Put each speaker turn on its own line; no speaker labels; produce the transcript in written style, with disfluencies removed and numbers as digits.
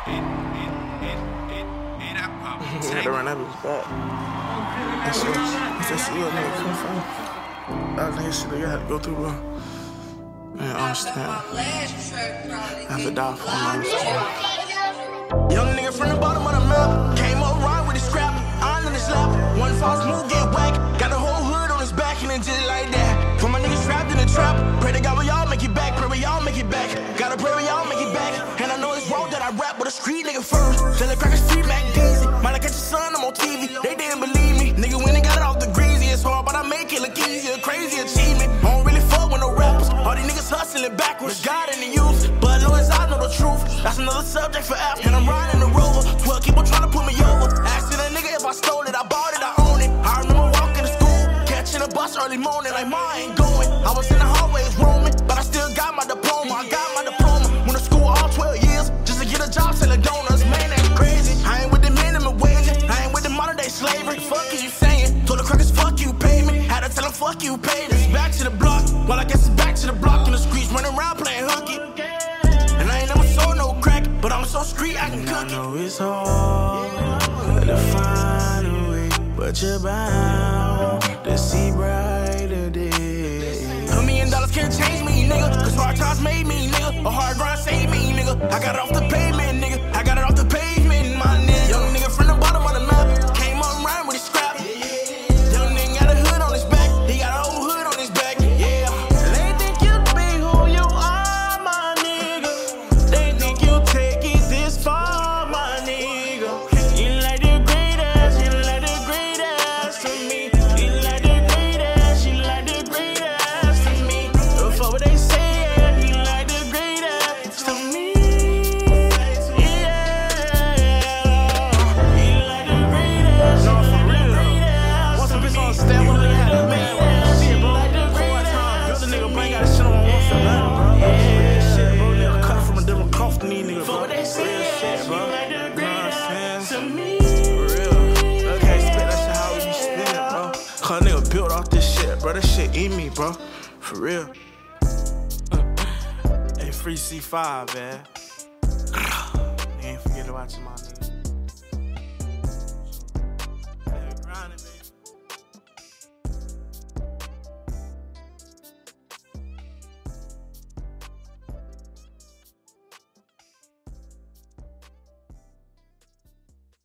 Had to run that bitch back. That's just little nigga come from. That nigga shit that you had to go through, bro. Man, I understand. I have to die for him, I understand.
Young nigga from the bottom of the map came up right with his scrap, iron in his lap. One false move, get whacked. Got the whole hood on his back and then just like that. For my niggas trapped in the trap, pray to God we all make it back. Pray we all make it back. Gotta pray we all make it back. And I know it's wrong that I rap with a street nigga first. Selling crackers, street Mac Deezy. Might like catch your son, I'm on TV. They didn't believe me. Nigga went and got it off the greasy. It's hard, but I make it look easier. Crazy achievement. I don't really fuck with no rappers. All these niggas hustling backwards. God in the youth, but long as I know the truth, that's another subject for after. And I'm riding the Rover. 12 people trying to put me over. Asking a nigga if I stole it, I bought it, I own it. I remember walking to school, catching a bus early morning, like Ma ain't going. I was in the hallways roaming, but I still got my diploma. I got my diploma. Went to school all 12 years just to get a job selling donuts. Man, that's crazy. I ain't with the minimum wage. I ain't with the modern day slavery. Fuck is you saying? Told the crackers fuck you, pay me. Had to tell them fuck you, pay this. Back to the block. Well, I guess it's back to the block in the streets, running around playing hooky. And I ain't never sold no crack, but I'm so street I can cook it.
I know it's hard to find a way, but you're bound to see brighter days.
$1 million can't change me, nigga. Cause hard times made me, nigga. A hard grind saved me, nigga. I got it off the pavement, nigga. I got it off the pavement, my nigga. Young nigga from the bottom of the map came up right with his scrap. Young nigga got a hood on his back. He got a whole hood on his back, yeah.
They think you be who you are, my nigga. They think you take it this far, my nigga. You like the greatest, you like the greatest to me. You like the greatest, you like the greatest to me. Before what they say, you like the greatest to me. Yeah, you like the greatest.
No, for real though. Once a bitch on stand, one nigga had a man. Shit, bro. Whole time. Build a nigga brain, got shit on one for nothing, bro. Real shit, bro. Nigga cut from a different cloth than these niggas, bro. Real shit, bro. You know what I'm saying? For real. I can't spit that shit how you spit it, bro. Cause nigga built off this shit, bro. That shit in me, bro. For real. Hey, free C5, man. You ain't forget about your mom.